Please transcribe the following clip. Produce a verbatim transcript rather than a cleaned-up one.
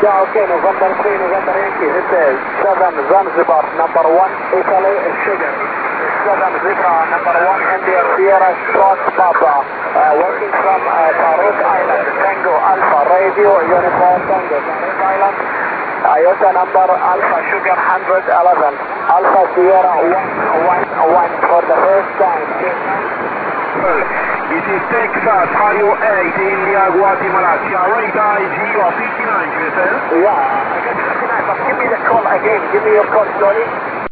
Yeah, okay, November three, November Yankee. This is seven Zanzibar, number one, Italy, Sugar. seven Zebra, number one, India, Sierra, Strauss, Papa. Uh, working from uh, Farouk Island, Tango, Alpha, Radio, Uniform, Tango, Farouk Island. IOTA number Alpha, Sugar, one hundred eleven. Alpha, Sierra, one one one for the first time. This is Texas, Ohio eight, India, Guatemala, Sierra I G, you are fifty-nine, you said? Yeah, I guess fifty-nine, but give me the call again. Give me your call, sorry.